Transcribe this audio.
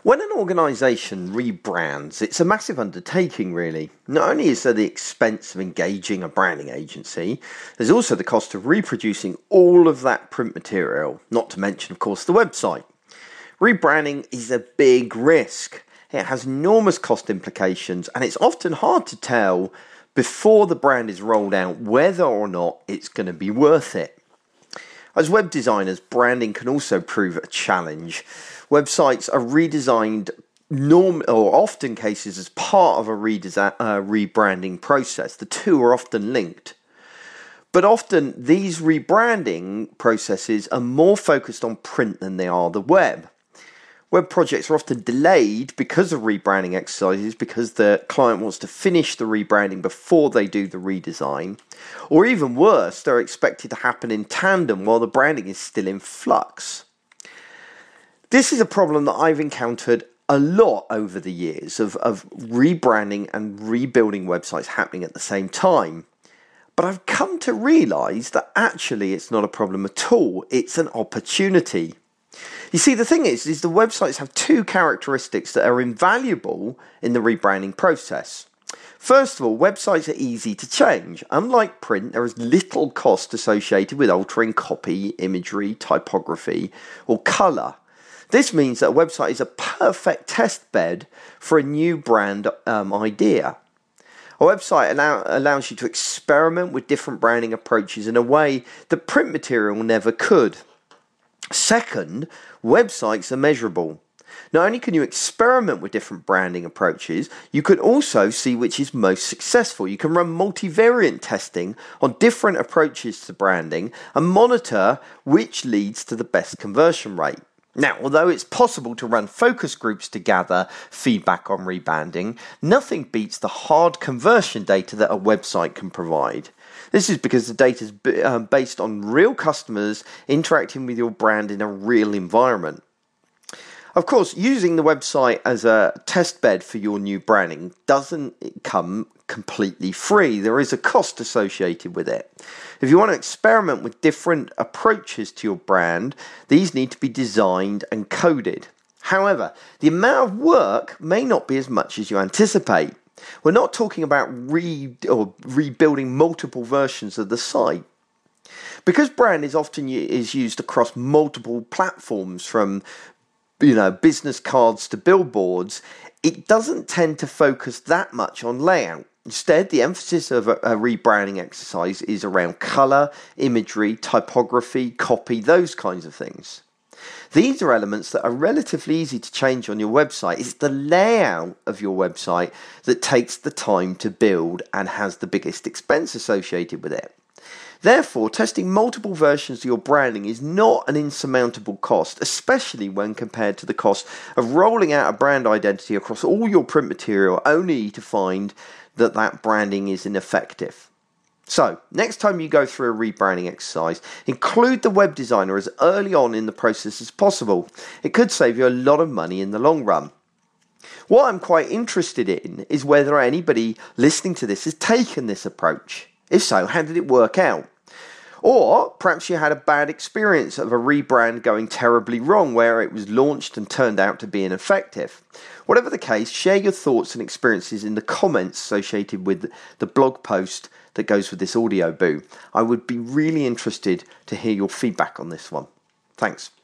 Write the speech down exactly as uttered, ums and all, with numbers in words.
When an organisation rebrands, it's a massive undertaking really. Not only is there the expense of engaging a branding agency, there's also the cost of reproducing all of that print material, not to mention of course the website. Rebranding is a big risk. It has enormous cost implications and it's often hard to tell before the brand is rolled out whether or not it's going to be worth it. As web designers, branding can also prove a challenge. Websites are redesigned norm or often cases as part of a redesi- uh, rebranding process. The two are often linked. But often these rebranding processes are more focused on print than they are the web. Web projects are often delayed because of rebranding exercises because the client wants to finish the rebranding before they do the redesign. Or even worse, they're expected to happen in tandem while the branding is still in flux. This is a problem that I've encountered a lot over the years of, of rebranding and rebuilding websites happening at the same time. But I've come to realise that actually it's not a problem at all. It's an opportunity. You see, the thing is, is the websites have two characteristics that are invaluable in the rebranding process. First of all, websites are easy to change. Unlike print, there is little cost associated with altering copy, imagery, typography, or colour. This means that a website is a perfect test bed for a new brand um, idea. A website allow, allows you to experiment with different branding approaches in a way that print material never could. Second, websites are measurable. Not only can you experiment with different branding approaches, you can also see which is most successful. You can run multivariate testing on different approaches to branding and monitor which leads to the best conversion rate. Now, although it's possible to run focus groups to gather feedback on rebranding, nothing beats the hard conversion data that a website can provide. This is because the data is based on real customers interacting with your brand in a real environment. Of course, using the website as a test bed for your new branding doesn't come completely free. There is a cost associated with it. If you want to experiment with different approaches to your brand, these need to be designed and coded. However, the amount of work may not be as much as you anticipate. We're not talking about re- or rebuilding multiple versions of the site. Because brand is often is used across multiple platforms from you know, business cards to billboards, it doesn't tend to focus that much on layout. Instead, the emphasis of a, a rebranding exercise is around colour, imagery, typography, copy, those kinds of things. These are elements that are relatively easy to change on your website. It's the layout of your website that takes the time to build and has the biggest expense associated with it. Therefore, testing multiple versions of your branding is not an insurmountable cost, especially when compared to the cost of rolling out a brand identity across all your print material only to find that that branding is ineffective. So, next time you go through a rebranding exercise, include the web designer as early on in the process as possible. It could save you a lot of money in the long run. What I'm quite interested in is whether anybody listening to this has taken this approach. If so, how did it work out? Or perhaps you had a bad experience of a rebrand going terribly wrong where it was launched and turned out to be ineffective. Whatever the case, share your thoughts and experiences in the comments associated with the blog post that goes with this audio boo. I would be really interested to hear your feedback on this one. Thanks.